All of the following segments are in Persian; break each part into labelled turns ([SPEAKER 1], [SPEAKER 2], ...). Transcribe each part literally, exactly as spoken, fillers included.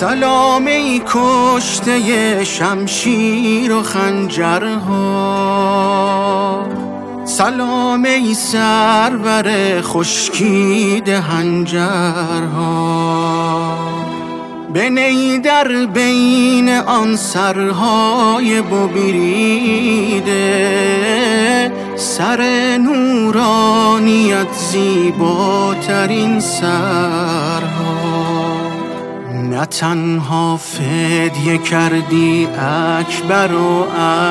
[SPEAKER 1] سلام ای کشته شمشیر و خنجرها، سلام ای سرور خشکیده هنجرها. بنی در بین آن سرهای ببریده، سر نورانیت زیباترین سرها. نه تنها فدیه کردی اکبر و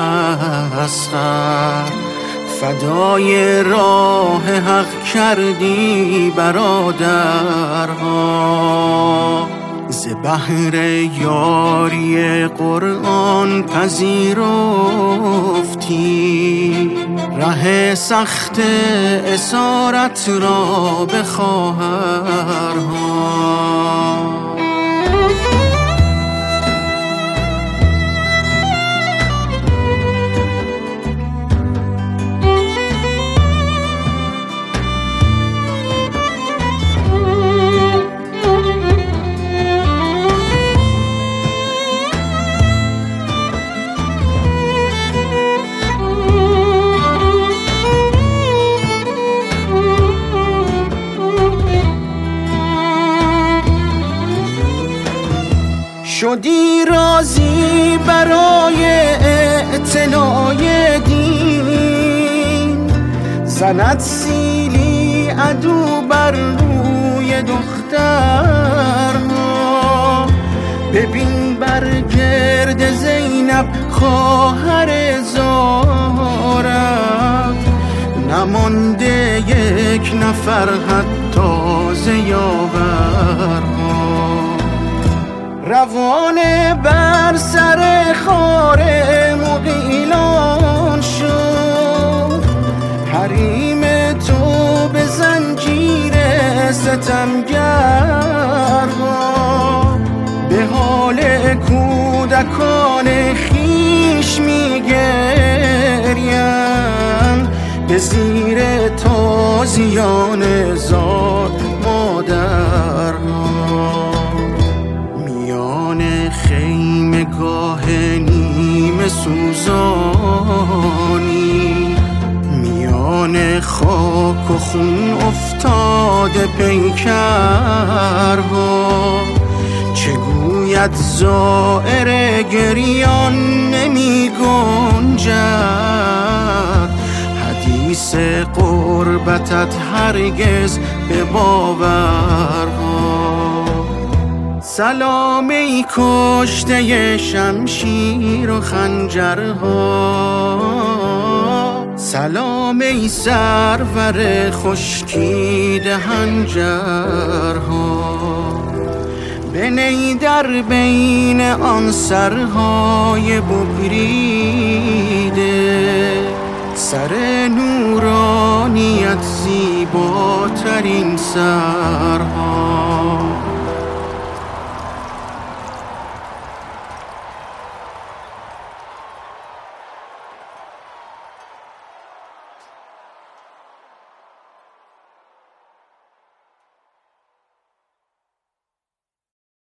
[SPEAKER 1] اصغر، فدای راه حق کردی برادرها. ز بحر یاری قرآن پذیرفتی، ره سخت اسارت را به خواهرها. شدی راضی برای اعتنای دین، زند سیلی عدو بر روی دخترها. ببین بر گرد زینب خواهر زارت، نمانده یک نفر حتی ز یاورها. روانه بر سر خار مغیلان شد، حریم تو به زنجیر ستمگرها. به حال کودکان خویش میگریم، به زیر تازیان زار مادرها. خیمگاه نیمه سوزانی، میان خاک و خون افتاده پیکرها. چه گوید زائر گریان نمی گنجد، حدیث قربتت هرگز به باورها. سلام ای کشته شمشیر و خنجرها، سلام ای سرور خشکیده هنجرها. بنی در بین آن سرهای ببریده، سر نورانیت زیباترین سرها.